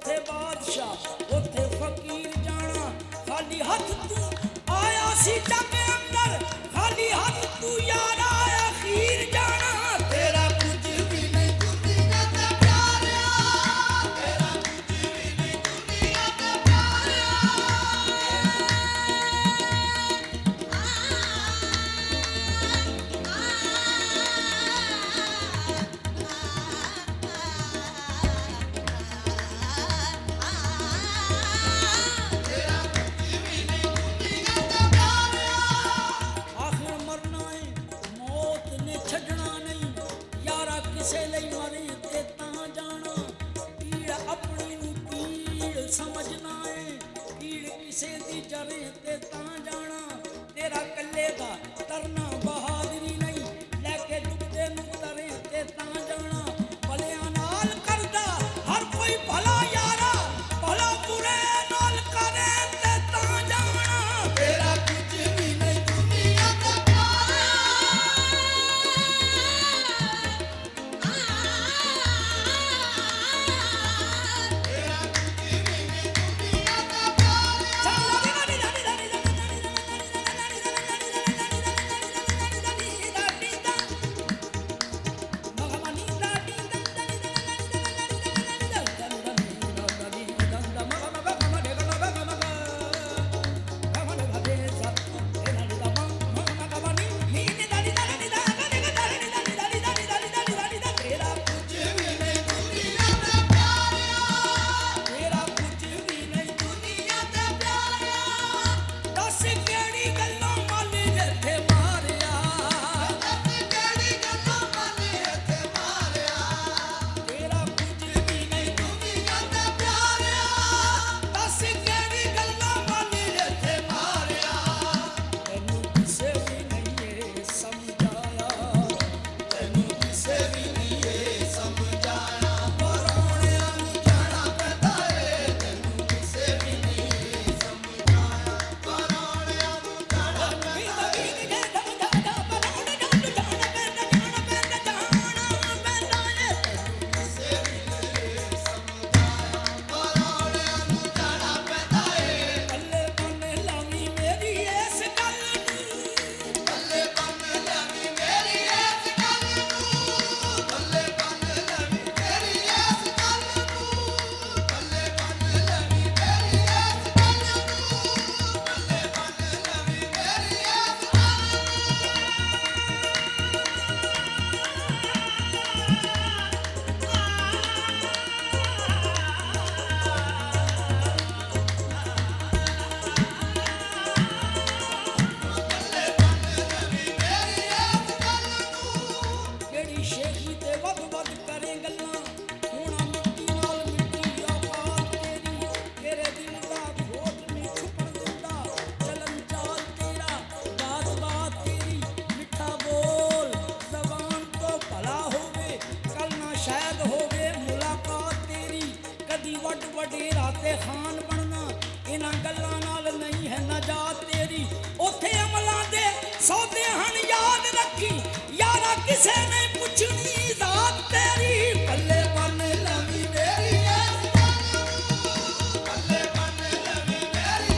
जिथे बादशाह उथे फकीर जाना। खाली हथ तू आया सी जग अंदर, खाली हथ तू यार आया खीर जाना। तेरा कुछ भी नहीं दुनिया ते प्यारिया, तेरा कुछ भी नहीं दुनिया ते प्यारिया। समझना है कीड़ किसे दी जरे ते तां जाना। तेरा कल्ले दा तरना बहादुरी नहीं, लैके डुबदे नूं तरे ते तां जाना। भलियां नाल करदा हर कोई भला यारा, भला बुरे नाल करे ते तां जाना। तेरा कुछ भी नहीं दुनिया ते प्यारा, किसे ने पुछनी जात तेरी। पल्ले बन लवी मेरी, पल्ले बन लवी मेरी।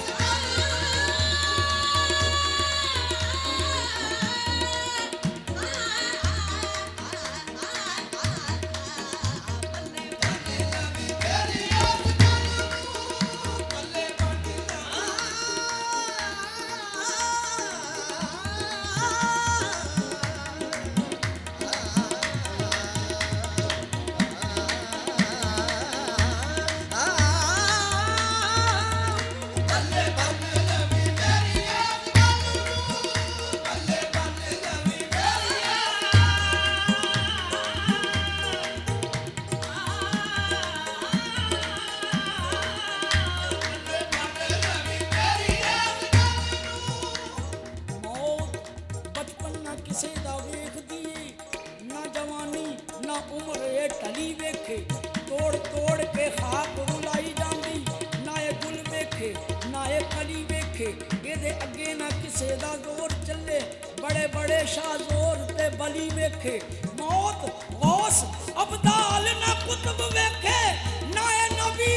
बड़े बड़े शाहजोर ते बली वेखे, मौत गौस अब्दाल ना कुतुब वेखे, ना ए नबी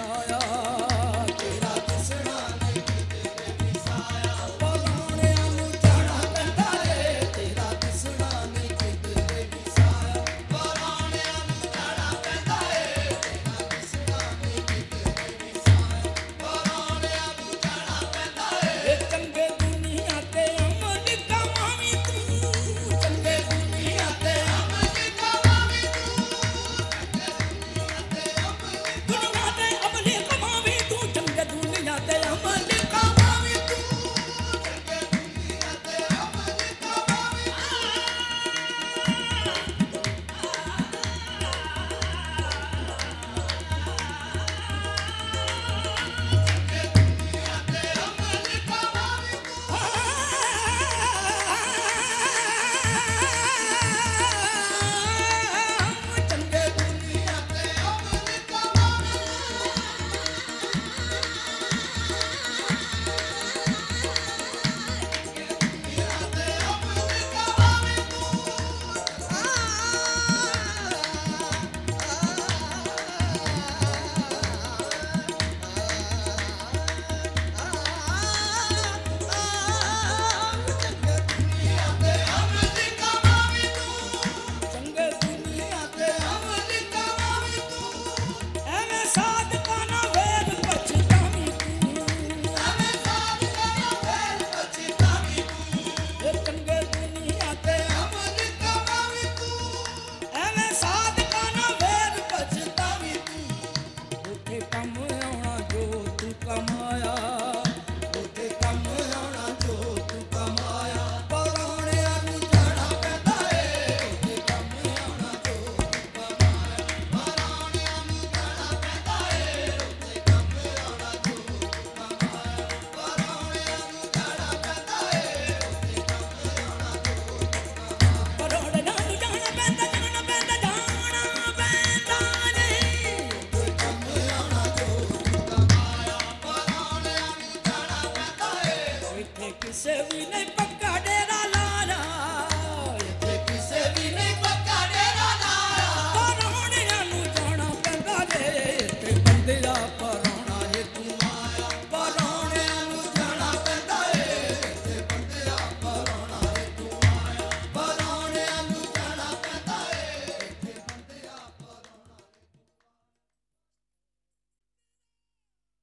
ਸਾਇਆ ਤੇਰਾ ਦਿਸਣਾ ਨਹੀਂ ਕਿਤੇ ਸਾਇਆ ਪਰਾਉਣਿਆਂ ਨੂੰ ਜਾਣਾ ਪੈਂਦਾ ਏ ਤੇਰਾ ਦਿਸਣਾ ਨਹੀਂ ਕਿਤੇ ਸਾਇਆ ਪਰਾਉਣਿਆਂ ਨੂੰ ਜਾਣਾ ਪੈਂਦਾ ਏ ਤੇਰਾ ਦਿਸਣਾ ਨਹੀਂ ਕਿਤੇ ਸਾਇਆ ਪਰਾਉਣਿਆਂ ਨੂੰ ਜਾਣਾ ਪੈਂਦਾ ਏ ਚੰਗੇ ਦੁਨੀਆ ਤੇ ਅਮਲ ਕਮਾਵੀਂ ਤੂੰ ਚੰਗੇ ਦੁਨੀਆ ਤੇ ਅਮਲ ਕਮਾਵੀਂ ਦੁਨੀਆ ਤੇ ਅਮਲ ਕਮਾਵੀਂ ਤੂੰ ਚੰਗੇ ਦੁਨੀਆ ਤੇ ਅਮਲ ਕਮਾਵੀਂ ਤੂੰ ਚੰਗੇ ਦੁਨੀਆ ਤੇ ਅਮਲ ਕਮਾਵੀਂ ਚੰਗੇ ਦੁਨੀਆ ਤੇ ਅਮਲ ਕਮਾਵੀਂ ਚੰਗੇ ਦੁਨੀਆ ਤੇ ਅਮਲ ਕਮਾਵੀਂ ਤੂੰ ਐਵੇਂ ਸਾਧਕਾਂ ਨਾ ਵੇਖ ਪਛਤਾਵੀਂ ਤੂੰ ਐਵੇਂ ਸਾਧਕਾਂ ਨਾ ਵੇਖ ਪਛਤਾਵੀਂ ਤੂੰ ਇਹ ਚੰਗੇ ਦੁਨੀਆ ਤੇ ਅਮਲ ਕਮਾਵੀਂ ਤੂੰ ਐਵੇਂ ਸਾਧਕਾਂ ਨਾ ਵੇਖ ਪਛਤਾਵੀਂ ਤੂੰ ਉੱਥੇ ਕੰਮ ਆਉਣਾ ਜੋ ਤੂੰ ਕਮਾਇਆ ਉੱਥੇ ਕੰਮ ਆਉਣਾ ਜੋ ਤੂੰ ਕਮਾਇਆ ਪਰਾਉਣਿਆਂ ਨੂੰ ਜਾਣਾ ਪੈਂਦਾ ਏ ਉੱਥੇ ਕੰਮ ਆਉਣਾ ਜੋ ਤੂੰ ਕਮਾਇਆ ਪਰਾਉਣਿਆਂ ਨੂੰ ਜਾਣਾ ਪੈਂਦਾ ਏ ਉੱਥੇ ਕੰਮ ਆਉਣਾ ਜੋ ਤੂੰ ਕਮਾਇਆ ਪਰਾਉਣਿਆਂ ਨੂੰ ਜਾਣਾ ਪੈਂਦਾ ਏ ਉੱਥੇ ਕੰਮ ਆਉਣਾ ਜੋ ਤੂੰ ਕਮਾਇਆ ਪਰਾਉਣਿਆਂ ਨੂੰ ਜਾਣਾ ਪੈਂਦਾ ਜਾਣਾ ਪੈਂਦਾ ਨਹੀਂ ਉੱਥੇ ਕੰਮ ਆਉਣਾ ਜੋ ਤੂੰ ਕਮਾਇਆ ਪਰਾਉਣਿਆਂ ਨੂੰ ਜਾਣਾ ਪੈਂਦਾ ਏ ਇੱਥੇ ਕਿਸੇ ਵੀ ਨਹੀਂ ਪੱਕਾ ਡੇਰਾ